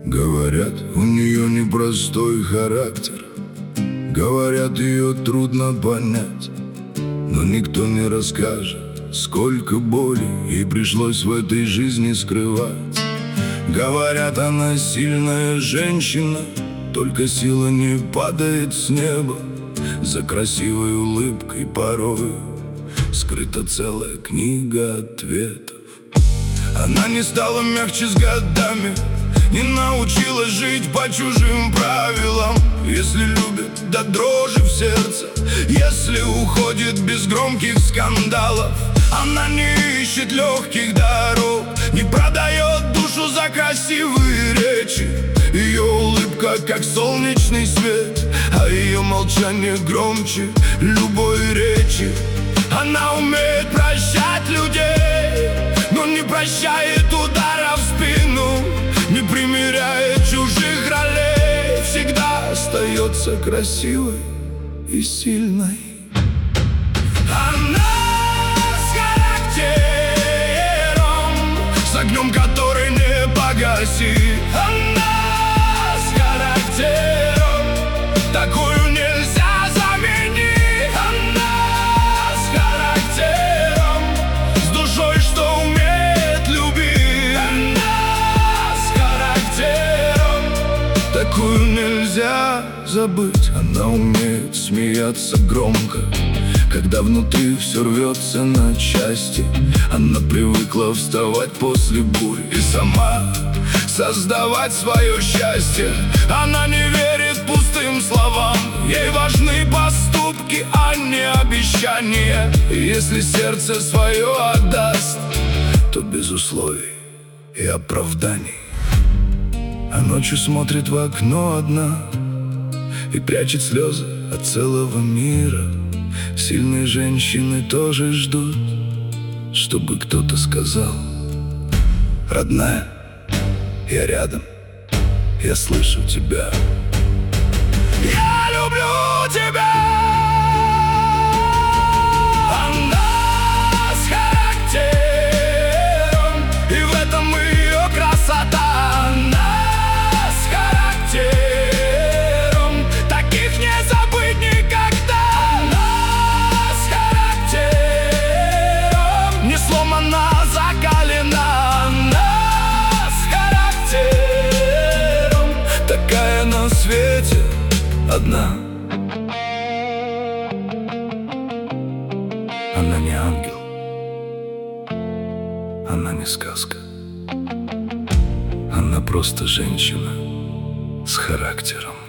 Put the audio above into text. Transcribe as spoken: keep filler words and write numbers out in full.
Говорят, у нее непростой характер. Говорят, ее трудно понять. Но никто не расскажет, сколько боли ей пришлось в этой жизни скрывать. Говорят, она сильная женщина, только сила не падает с неба. За красивой улыбкой порою скрыта целая книга ответов. Она не стала мягче с годами, не научилась жить по чужим правилам. Если любит до дрожи в сердце, если уходит без громких скандалов. Она не ищет легких дорог, не продает душу за красивые речи. Ее улыбка как солнечный свет, а ее молчание громче любой речи. Она умеет прощать людей, но не прощает ударов в спину, не примеряет чужих ролей, всегда остается красивой и сильной. Она с характером, с огнем, который не погасит. Она с характером, такую нельзя заменить. Она с характером, с душой, что умеет любить. Она с характером, такую нельзя забыть. Она умеет смеяться громко, когда внутри все рвется на части. Она привыкла вставать после бурь и сама создавать свое счастье. Она не верит пустым словам, ей важны поступки, а не обещания. И если сердце свое отдаст, то без условий и оправданий. А ночью смотрит в окно одна и прячет слезы от целого мира. Сильные женщины тоже ждут, чтобы кто-то сказал: родная, я рядом, я слышу тебя. Я люблю тебя. Она с характером, и в этом ее красота. Она с характером, таких не забыть никогда. Она с характером, не сломана, закалена. Она с характером, такая на свете одна. Она не ангел, она не сказка. Она просто женщина с характером.